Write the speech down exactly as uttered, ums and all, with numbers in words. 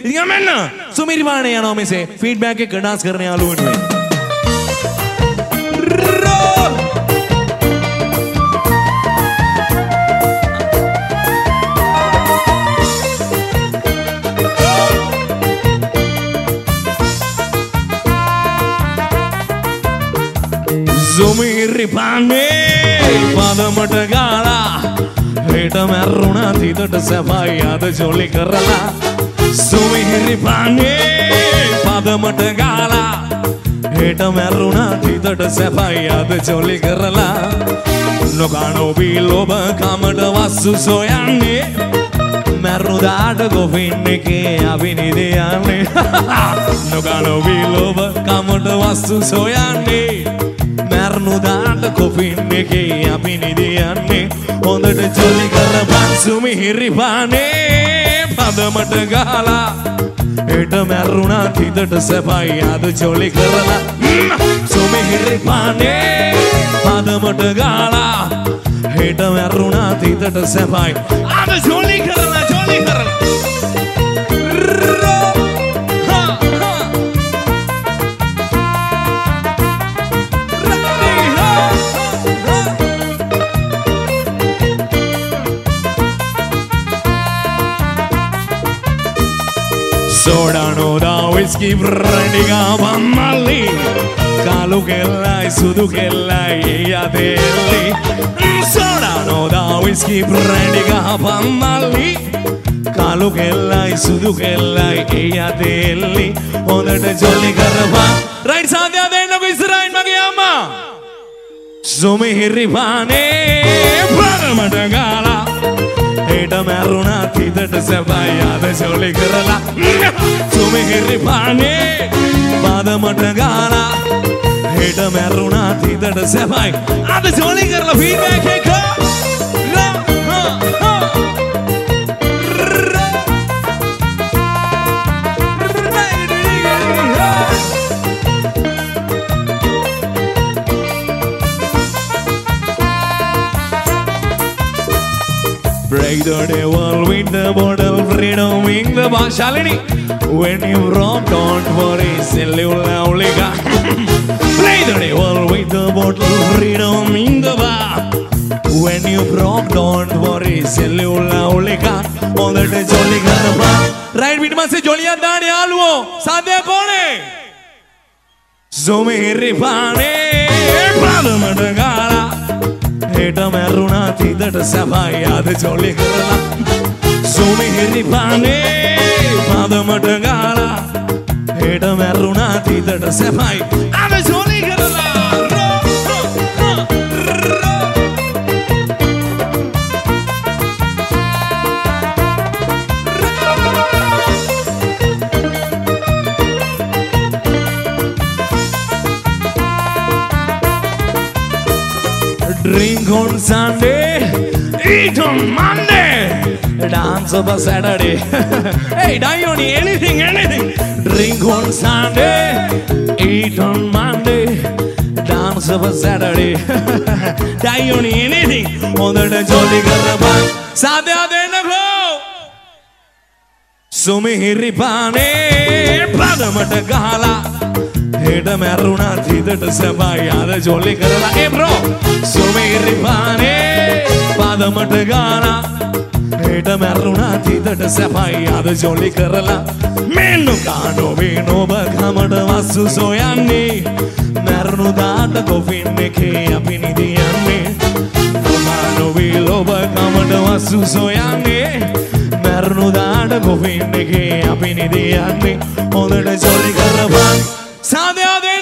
ඉතින් මෙන්න සුමිරිවාණේ යනවා මෙසේ ෆීඩ්බැක් එක ඩාන්ස් කරන යාළුවෝ වෙනුවෙන්. සුමිරිවාණේ පදමට ගාලා හෙට මැරුණා තිතට සැපයි අද ජොලි කරලා සුමිරිවාණේ පදමට ගාලා හෙට මැරුණා තිතට සැපයි අද ජොලි කරලා නොකනෝ බීලොබ කමට වස්සු සොයන්නේ මැරුණාට කොෆින් එකේ අපි නිදියන්නේ නොකනෝ බීලොබ කමට වස්සු සොයන්නේ මැරුණාට කොෆින් එකේ අපි නිදියන්නේ හොඳට ජොලි කරපන් සුමිරිවාණේ පදමට ගාලා හෙට මැරුණා තිතට සැපයි අද ජොලි කරලා සුමිරිවාණේ පදමට ගාලා හෙට මැරුණා තිතට සැපයි අද ජොලි කරලා ජොලි කරලා Soda no da whisky brandy gavan malli kalu kellai sudu kellai yadelli Soda no da whisky brandy gavan malli kalu kellai sudu kellai yadelli hondata jolly karapa right sadhya dennako israel mage amma Sumirivaane pradamata gala හෙට මැරුණා තිතට සැපයි අද ජොලි කරලා සුමිරිවාණේ පදමට ගාලා හෙට මැරුණා තිතට සැපයි අද ජොලි කරලා ෆීඩ්බැක් එක Break the devil with the bottle, freedom in the bar. Shalini, when you rock, don't worry, sell you lovely guy. Play the devil with the bottle, freedom in the bar. When you rock, don't worry, sell you lovely guy. All that is jolly garba. Right, with my say jolly and Dani Alvo. Sadhya kone? Sumirivaane, pradamata gala. හෙට මැරුණා තිතට සැපයි අද ජොලි කරලා සුමිරිවාණේ පදමට ගාලා හෙට මැරුණා තිතට සැපයි අද ජොලි කරලා Drink on Sunday, eat on Monday, dance on Saturday. Hey, Diony, anything, anything. Drink on Sunday, eat on Monday, dance on Saturday. Diony, anything. On the jolly garba, Sadhya dennako. Sumirivaane, pradamata gala. හෙට මැරුණා තිතට සැපයි අද ජොලි කරලා ඒ bro සුමිරිවාණේ පදමට ගාලා හෙට මැරුණා තිතට සැපයි අද ජොලි කරලා මෙන්නු කානෝ වේනෝබ කමට වස්සු සොයන්නේ මැරුණු දාට කොෆින් එකේ අපි නිදියන්නේ කානෝ වේලෝබ කමට වස්සු සොයන්නේ මැරුණු දාට කොෆින් එකේ අපි නිදියන්නේ හොඳට ජොලි කරපන් Sadhya